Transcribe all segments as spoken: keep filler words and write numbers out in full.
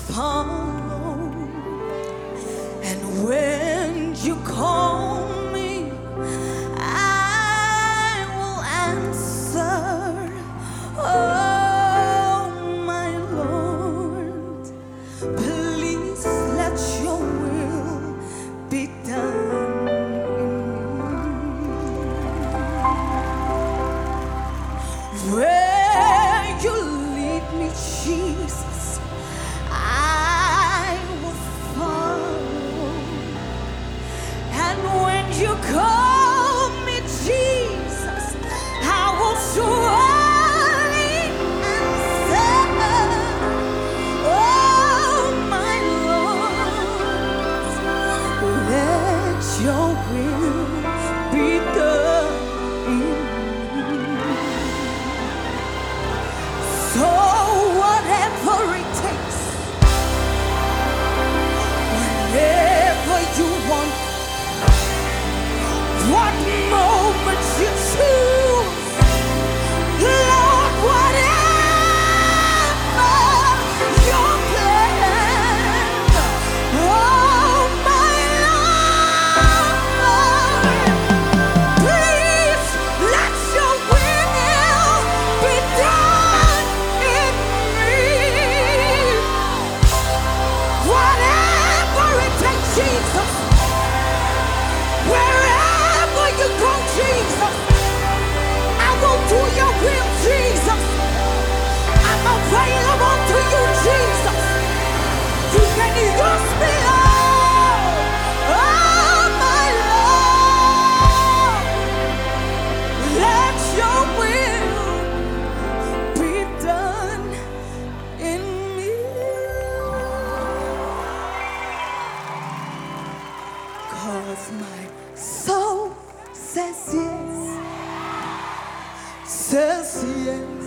follow. And when you call me, I will answer. Oh, my Lord, please let your will be done in me. Where you lead me, Jesus, I will follow. And when you call me, Jesus, I will surely answer. Oh, my Lord, let your will be done in me. So whatever it takes, whenever you want, what moment you choose, Lord, whatever your plan. Oh, my Lord, please let your will be done in me. Whatever it takes, Jesus. Wherever you go, Jesus, I will do your will, Jesus. I'm available to you, Jesus. You can use me, Lord. Oh, my Lord, let your will be done in me. 'Cause my soul says yes, says yes,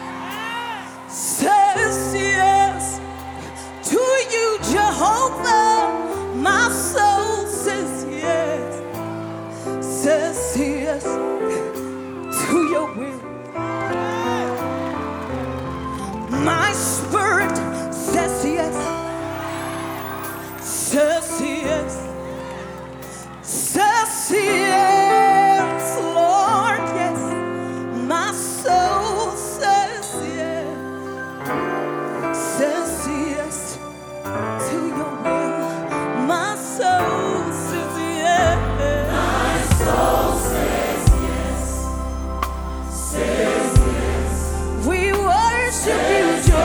says yes to you, Jehovah. My soul says yes, says yes to your will. My spirit says yes, says yes, says yes, Lord, yes. My soul says yes, says yes to your will. My soul says yes. My soul says yes, says yes. We worship you,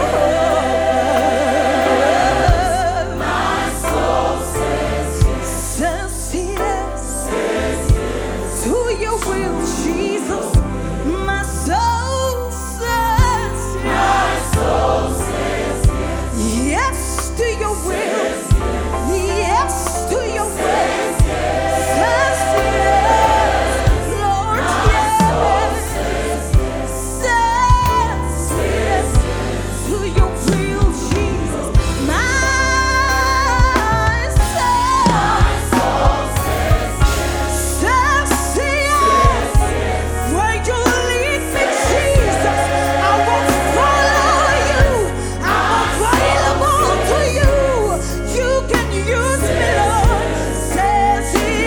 Jehovah. My soul says yes, says yes to your will, Jesus. My soul says yes. My soul says yes. Yes to your will. Yes to your will. Says yes, Lord, yes. Says yes to your will, Jesus. My soul says yes. Where you lead me, Jesus, I will follow you. I'm available to you. You can use me, Lord. Says yes.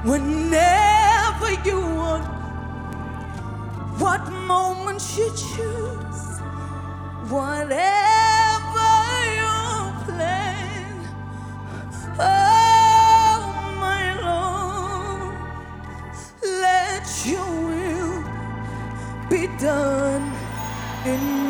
whenever you want, what moment you choose, whatever your plan. Oh, my Lord, let your will be done in